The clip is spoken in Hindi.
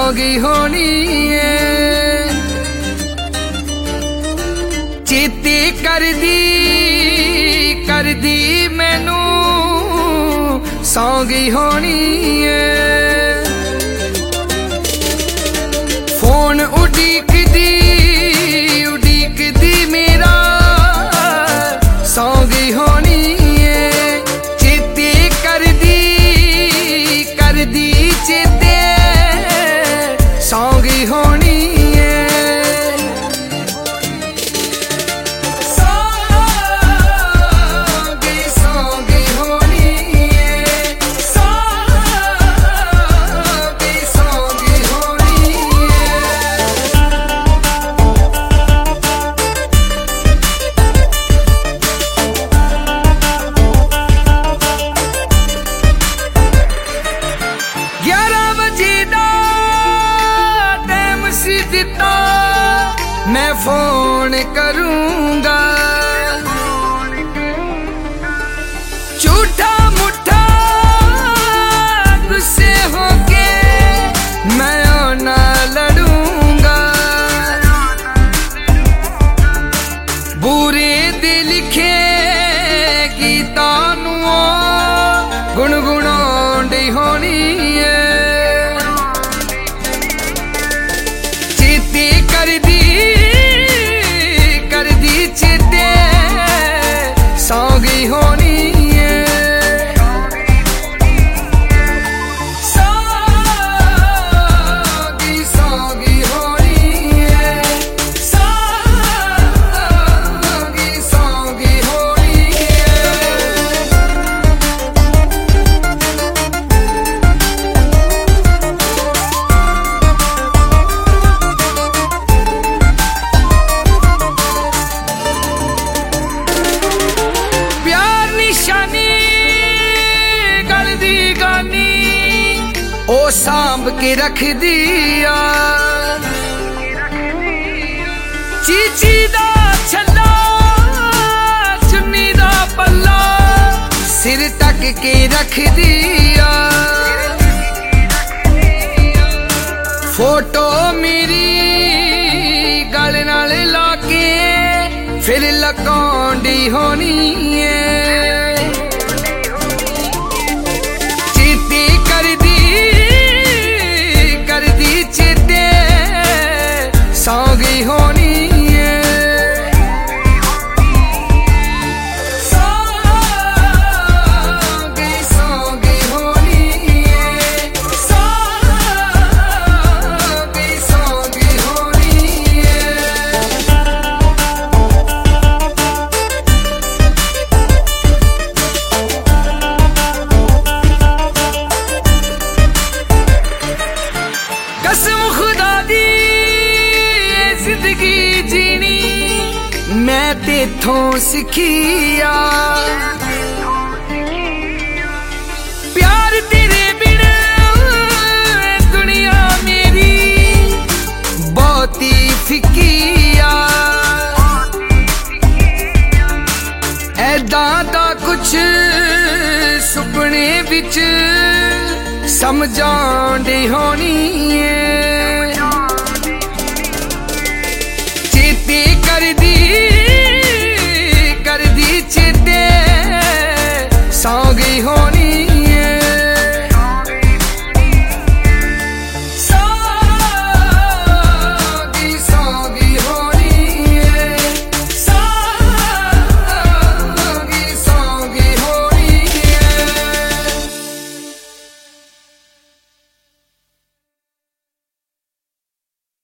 सौगी होनी है। चेते कर दी मैनू सौगी होनी है। फोन उड़ीक दी मेरा सौगी होनी है। चेते कर दी चेते सौगी होनी है। सौगी होनी है। सौगी होनी है। दिता मैं फोन करूंगा। झूठा मुठा गुस्से होके मैं ना लड़ूंगा। बुरे दे लिखे गीतां नूं गुणगुणाउंदी होनी है। चेते सौगी होनी है। सौगी होनी है। सौगी होनी है। ओ सांभ के रख दिया। चीची दा छल्ला चुन्नी दा पल्ला सिर तक के रख दिया। फोटो मेरी गल नाल लाके फिर लकाउंदी होनी है। चेते सौगी होनी है। सौगी होनी है। सौगी होनी है। कसम खुदा दी जिंदगी जीनी मैं तेथों सिखिया। प्यार तेरे बिना दुनिया मेरी बहुती फिकिया। ऐदां दा कुछ सुपने विच समझाउंदी होनी है। चेते कर दी